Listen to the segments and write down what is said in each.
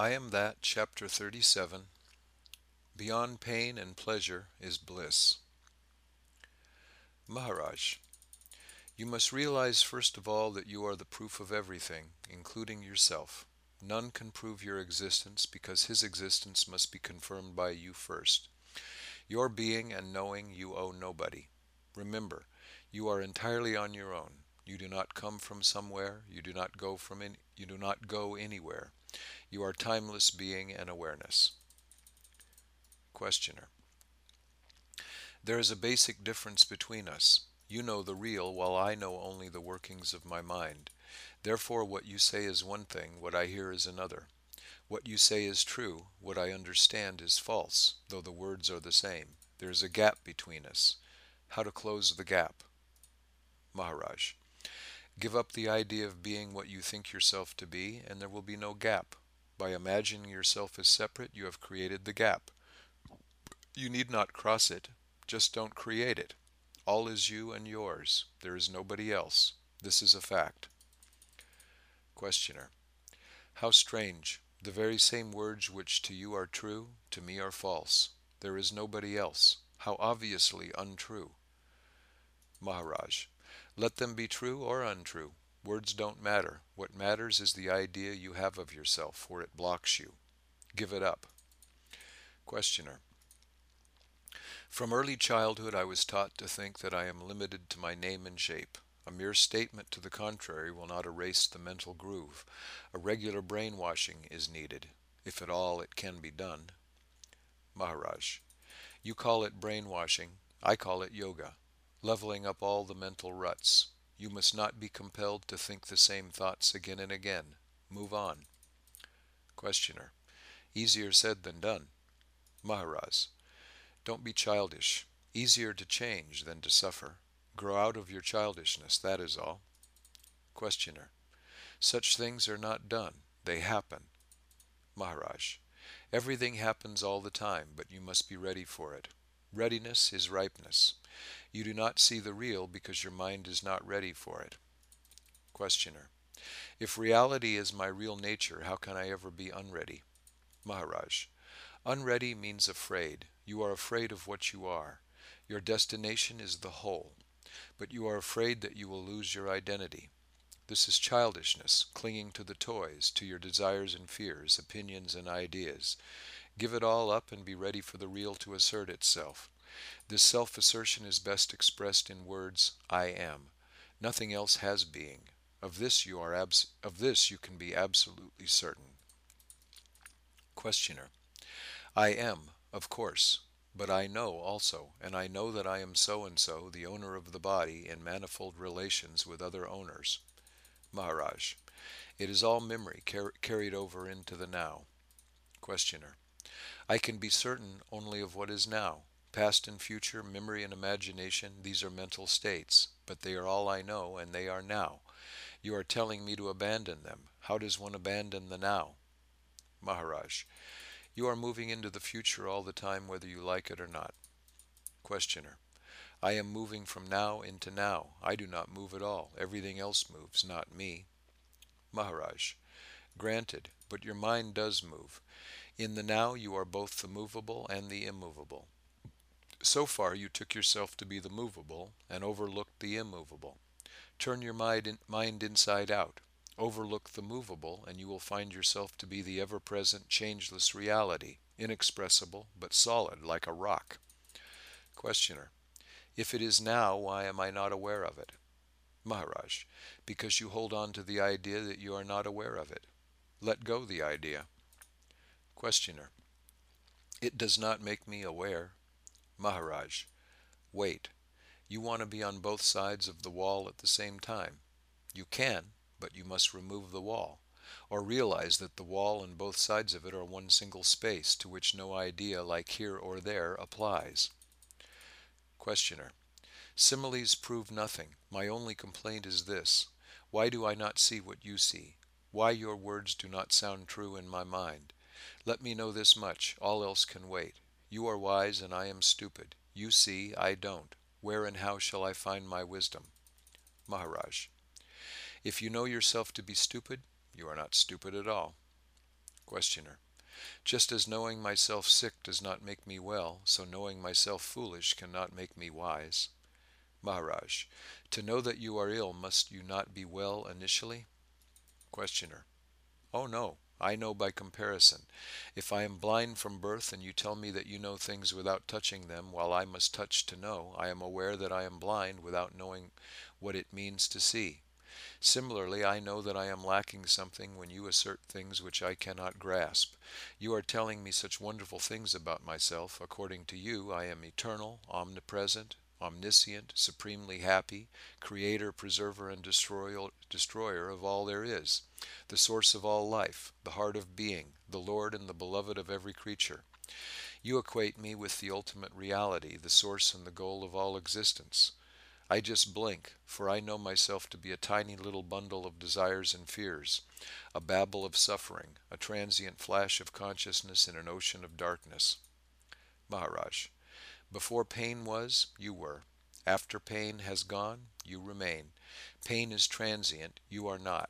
I Am That, Chapter 37. Beyond Pain and Pleasure is Bliss. Maharaj, you must realize first of all that you are the proof of everything, including yourself. None can prove your existence because his existence must be confirmed by you first. Your being and knowing you owe nobody. Remember, you are entirely on your own. You do not come from somewhere. You do not go anywhere. You are timeless being and awareness. Questioner. There is a basic difference between us. You know the real, while I know only the workings of my mind. Therefore what you say is one thing, what I hear is another. What you say is true, what I understand is false, though the words are the same. There is a gap between us. How to close the gap? Maharaj. Give up the idea of being what you think yourself to be, and there will be no gap. By imagining yourself as separate, you have created the gap. You need not cross it, just don't create it. All is you and yours. There is nobody else. This is a fact. Questioner. How strange. The very same words which to you are true, to me are false. There is nobody else. How obviously untrue. Maharaj. Let them be true or untrue. Words don't matter. What matters is the idea you have of yourself, for it blocks you. Give it up. Questioner. From early childhood I was taught to think that I am limited to my name and shape. A mere statement to the contrary will not erase the mental groove. A regular brainwashing is needed, if at all it can be done. Maharaj. You call it brainwashing, I call it yoga, leveling up all the mental ruts. You must not be compelled to think the same thoughts again and again. Move on. Questioner. Easier said than done. Maharaj. Don't be childish. Easier to change than to suffer. Grow out of your childishness, that is all. Questioner. Such things are not done. They happen. Maharaj. Everything happens all the time, but you must be ready for it. Readiness is ripeness. You do not see the real because your mind is not ready for it. Questioner. If reality is my real nature, how can I ever be unready? Maharaj. Unready means afraid. You are afraid of what you are. Your destination is the whole. But you are afraid that you will lose your identity. This is childishness, clinging to the toys, to your desires and fears, opinions and ideas. Give it all up and be ready for the real to assert itself. This self-assertion is best expressed in words, I am. Nothing else has being. Of this you can be absolutely certain. Questioner. I am, of course, but I know also, and I know that I am so-and-so, the owner of the body, in manifold relations with other owners. Maharaj. It is all memory carried over into the now. Questioner. I can be certain only of what is now. Past and future, memory and imagination, these are mental states, but they are all I know, and they are now. You are telling me to abandon them. How does one abandon the now? Maharaj. You are moving into the future all the time, whether you like it or not. Questioner. I am moving from now into now. I do not move at all. Everything else moves, not me. Maharaj. Granted, but your mind does move. In the now you are both the movable and the immovable. So far you took yourself to be the movable and overlooked the immovable. Turn your mind inside out. Overlook the movable, and you will find yourself to be the ever-present, changeless reality, inexpressible, but solid, like a rock. Questioner. If it is now, why am I not aware of it? Maharaj. Because you hold on to the idea that you are not aware of it. Let go the idea. Questioner. It does not make me aware. Maharaj. Wait. You want to be on both sides of the wall at the same time. You can, but you must remove the wall, or realize that the wall and both sides of it are one single space to which no idea like here or there applies. Questioner. Similes prove nothing. My only complaint is this. Why do I not see what you see? Why your words do not sound true in my mind? Let me know this much. All else can wait. You are wise and I am stupid. You see, I don't. Where and how shall I find my wisdom? Maharaj. If you know yourself to be stupid, you are not stupid at all. Questioner. Just as knowing myself sick does not make me well, so knowing myself foolish cannot make me wise. Maharaj. To know that you are ill, must you not be well initially? Questioner. Oh no, I know by comparison. If I am blind from birth and you tell me that you know things without touching them, while I must touch to know, I am aware that I am blind without knowing what it means to see. Similarly, I know that I am lacking something when you assert things which I cannot grasp. You are telling me such wonderful things about myself. According to you, I am eternal, omnipresent, omniscient, supremely happy, creator, preserver, and destroyer of all there is, the source of all life, the heart of being, the Lord and the beloved of every creature. You equate me with the ultimate reality, the source and the goal of all existence. I just blink, for I know myself to be a tiny little bundle of desires and fears, a babble of suffering, a transient flash of consciousness in an ocean of darkness. Maharaj. Before pain was, you were. After pain has gone, you remain. Pain is transient, you are not.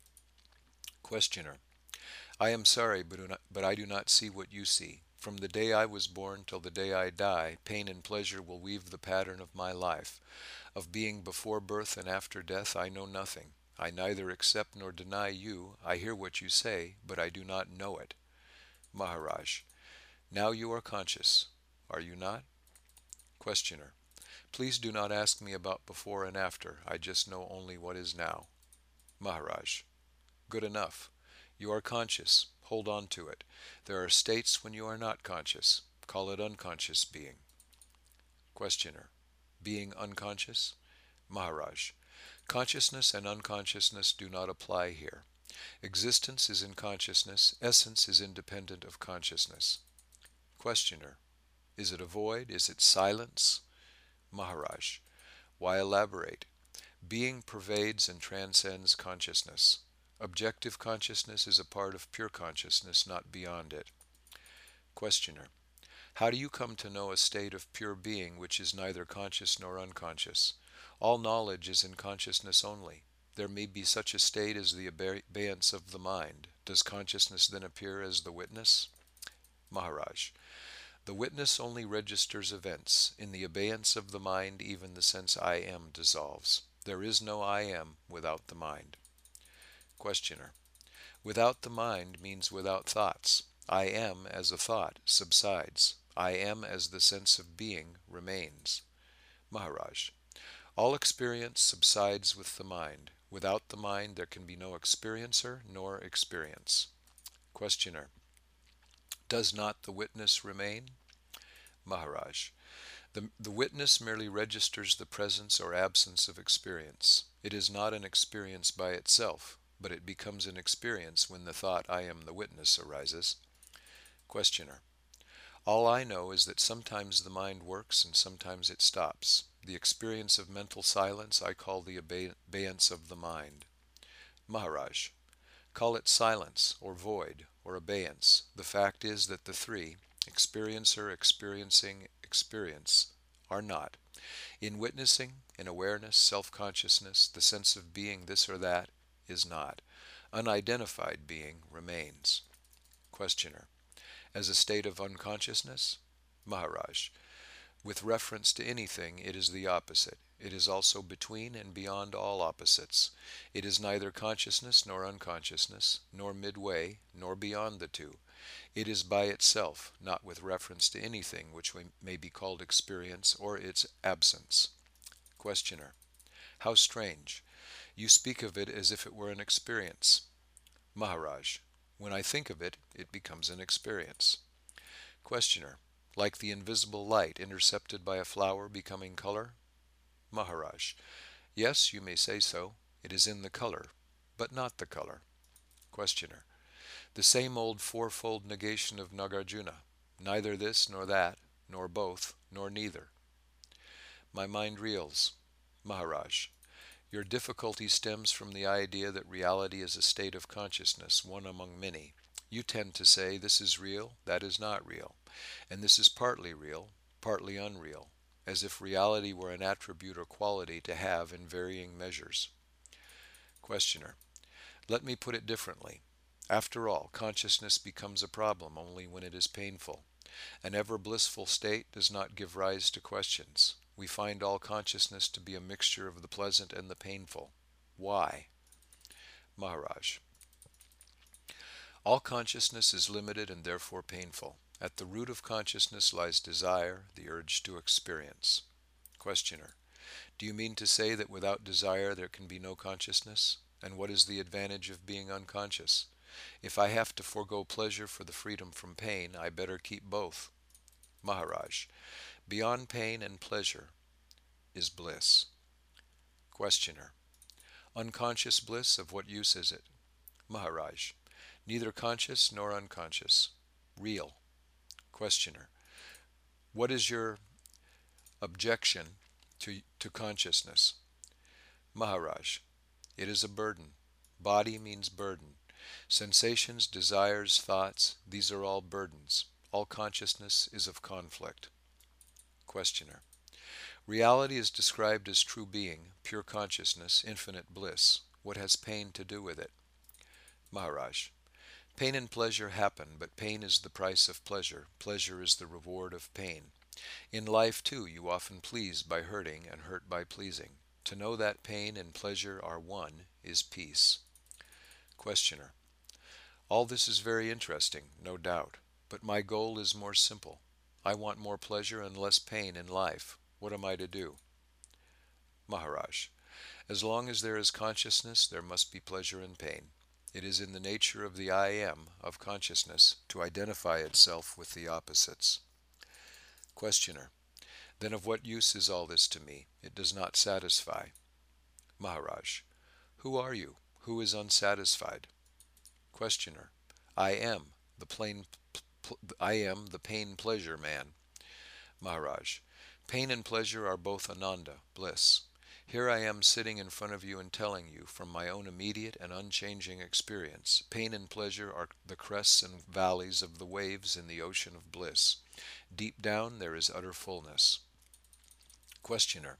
Questioner. I am sorry, but I do not see what you see. From the day I was born till the day I die, pain and pleasure will weave the pattern of my life. Of being before birth and after death I know nothing. I neither accept nor deny you. I hear what you say, but I do not know it. Maharaj. Now you are conscious. Are you not? Questioner. Please do not ask me about before and after. I just know only what is now. Maharaj. Good enough. You are conscious. Hold on to it. There are states when you are not conscious. Call it unconscious being. Questioner. Being unconscious? Maharaj. Consciousness and unconsciousness do not apply here. Existence is in consciousness. Essence is independent of consciousness. Questioner. Is it a void? Is it silence? Maharaj. Why elaborate? Being pervades and transcends consciousness. Objective consciousness is a part of pure consciousness, not beyond it. Questioner. How do you come to know a state of pure being which is neither conscious nor unconscious? All knowledge is in consciousness only. There may be such a state as the abeyance of the mind. Does consciousness then appear as the witness? Maharaj. The witness only registers events. In the abeyance of the mind, even the sense I am dissolves. There is no I am without the mind. Questioner. Without the mind means without thoughts. I am as a thought subsides. I am as the sense of being remains. Maharaj. All experience subsides with the mind. Without the mind there can be no experiencer nor experience. Questioner. Does not the witness remain? Maharaj. The witness merely registers the presence or absence of experience. It is not an experience by itself, but it becomes an experience when the thought I am the witness arises. Questioner. All I know is that sometimes the mind works and sometimes it stops. The experience of mental silence I call the abeyance of the mind. Maharaj. Call it silence, or void, or abeyance. The fact is that the three, experiencer, experiencing, experience, are not. In witnessing, in awareness, self-consciousness, the sense of being this or that is not. Unidentified being remains. Questioner. As a state of unconsciousness? Maharaj. With reference to anything, it is the opposite. It is also between and beyond all opposites. It is neither consciousness nor unconsciousness, nor midway, nor beyond the two. It is by itself, not with reference to anything which may be called experience or its absence. Questioner. How strange. You speak of it as if it were an experience. Maharaj. When I think of it, it becomes an experience. Questioner. Like the invisible light intercepted by a flower becoming color? Maharaj. Yes, you may say so. It is in the color, but not the color. Questioner. The same old fourfold negation of Nagarjuna. Neither this nor that, nor both, nor neither. My mind reels. Maharaj. Your difficulty stems from the idea that reality is a state of consciousness, one among many. You tend to say this is real, that is not real, and this is partly real, partly unreal, as if reality were an attribute or quality to have in varying measures. Questioner. Let me put it differently. After all, consciousness becomes a problem only when it is painful. An ever blissful state does not give rise to questions. We find all consciousness to be a mixture of the pleasant and the painful. Why? Maharaj. All consciousness is limited and therefore painful. At the root of consciousness lies desire, the urge to experience. Questioner. Do you mean to say that without desire there can be no consciousness? And what is the advantage of being unconscious? If I have to forego pleasure for the freedom from pain, I better keep both. Maharaj. Beyond pain and pleasure is bliss. Questioner. Unconscious bliss, of what use is it? Maharaj. Neither conscious nor unconscious. Real. Questioner. What is your objection to consciousness? Maharaj. It is a burden. Body means burden. Sensations, desires, thoughts, these are all burdens. All consciousness is of conflict. Questioner. Reality is described as true being, pure consciousness, infinite bliss. What has pain to do with it? Maharaj. Pain and pleasure happen, but pain is the price of pleasure. Pleasure is the reward of pain. In life, too, you often please by hurting and hurt by pleasing. To know that pain and pleasure are one is peace. Questioner. All this is very interesting, no doubt, but my goal is more simple. I want more pleasure and less pain in life. What am I to do? Maharaj. As long as there is consciousness, there must be pleasure and pain. It is in the nature of the I am of consciousness to identify itself with the opposites. Questioner. Then of what use is all this to me? It does not satisfy. Maharaj. Who are you? Who is unsatisfied? Questioner. I am the pain-pleasure man. Maharaj. Pain and pleasure are both ananda, bliss. Here I am sitting in front of you and telling you, from my own immediate and unchanging experience, pain and pleasure are the crests and valleys of the waves in the ocean of bliss. Deep down there is utter fullness. Questioner.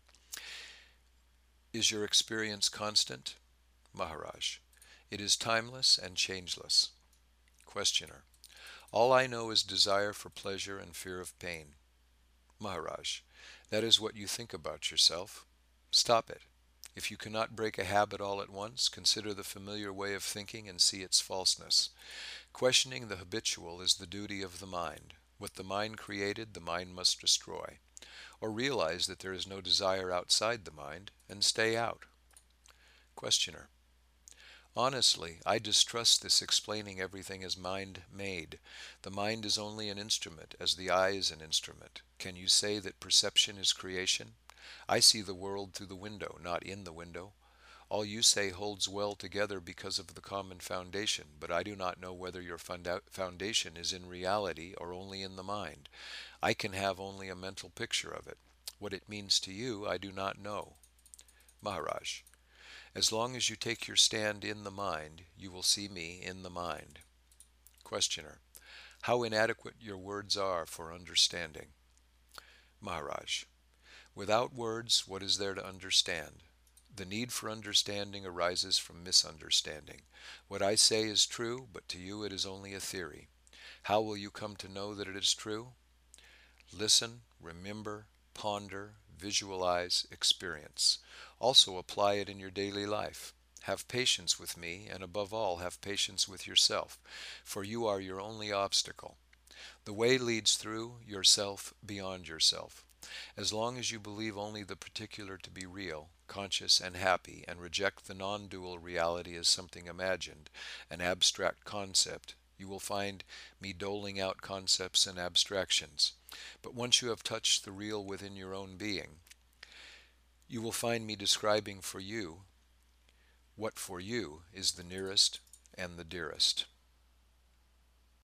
Is your experience constant? Maharaj. It is timeless and changeless. Questioner. All I know is desire for pleasure and fear of pain. Maharaj. That is what you think about yourself. Stop it. If you cannot break a habit all at once, consider the familiar way of thinking and see its falseness. Questioning the habitual is the duty of the mind. What the mind created, the mind must destroy. Or realize that there is no desire outside the mind, and stay out. Questioner. Honestly, I distrust this explaining everything as mind-made. The mind is only an instrument, as the eye is an instrument. Can you say that perception is creation? I see the world through the window, not in the window. All you say holds well together because of the common foundation, but I do not know whether your foundation is in reality or only in the mind. I can have only a mental picture of it. What it means to you, I do not know. Maharaj. As long as you take your stand in the mind, you will see me in the mind. Questioner. How inadequate your words are for understanding. Maharaj. Without words, what is there to understand? The need for understanding arises from misunderstanding. What I say is true, but to you it is only a theory. How will you come to know that it is true? Listen, remember, ponder, visualize, experience. Also apply it in your daily life. Have patience with me, and above all, have patience with yourself, for you are your only obstacle. The way leads through yourself, beyond yourself. As long as you believe only the particular to be real, conscious, and happy, and reject the non-dual reality as something imagined, an abstract concept, you will find me doling out concepts and abstractions. But once you have touched the real within your own being, you will find me describing for you what for you is the nearest and the dearest.